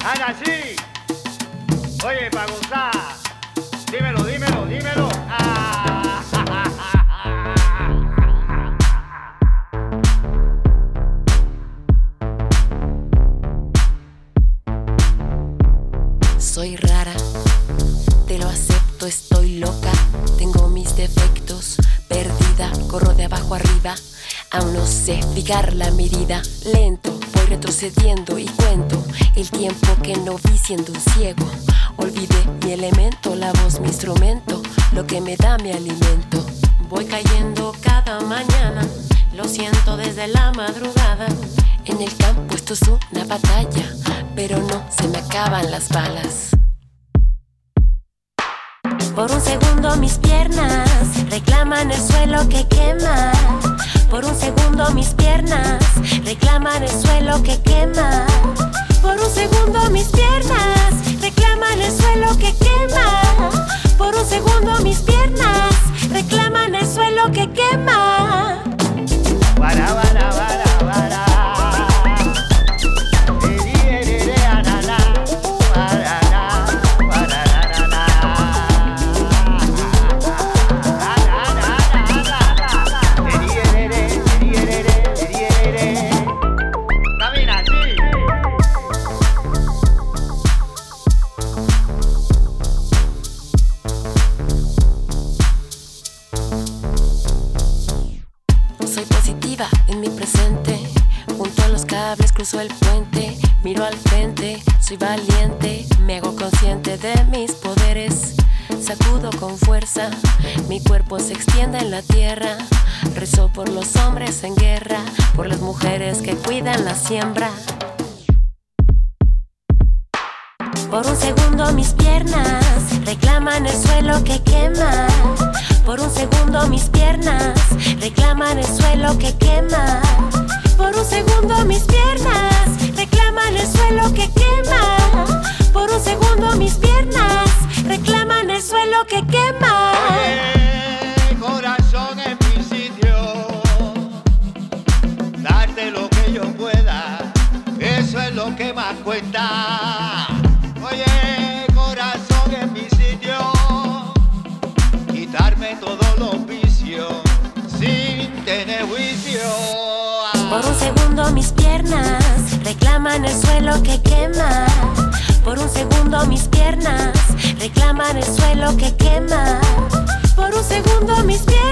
Ana, sí. Oye, para gozar. Dímelo, dímelo, dímelo. Soy rara, te lo acepto, estoy loca. Tengo mis defectos, perdida, corro de abajo arriba. Aún no sé fijar la medida. Lento, voy retrocediendo y cuento el tiempo que no vi siendo un ciego. Olvidé mi elemento, la voz, mi instrumento, lo que me da mi alimento. Voy cayendo cada mañana, lo siento desde la madrugada. En el campo esto es una batalla, pero no se me acaban las balas. Por un segundo mis piernas reclaman el suelo que quema. Por un segundo mis piernas reclaman el suelo que quema. Por un segundo mis piernas reclaman el suelo que quema. Por un segundo mis piernas reclaman el suelo que quema. Para, para, para, para. Soy positiva en mi presente, junto a los cables cruzo el puente, miro al frente, soy valiente, me hago consciente de mis poderes, sacudo con fuerza, mi cuerpo se extiende en la tierra, rezo por los hombres en guerra, por las mujeres que cuidan la siembra. Por un segundo mis piernas reclaman el suelo que quema. Por un segundo mis piernas reclaman el suelo que quema. Por un segundo mis piernas reclaman el suelo que quema. Por un segundo mis piernas reclaman el suelo que quema. Oye, corazón en mi sitio, darte lo que yo pueda, eso es lo que más cuenta. Oye, corazón en mi sitio, quitarme todos los vicios sin tener juicio. Por un segundo mis piernas reclaman el suelo que quema. Por un segundo mis piernas reclaman el suelo que quema. Por un segundo mis piernas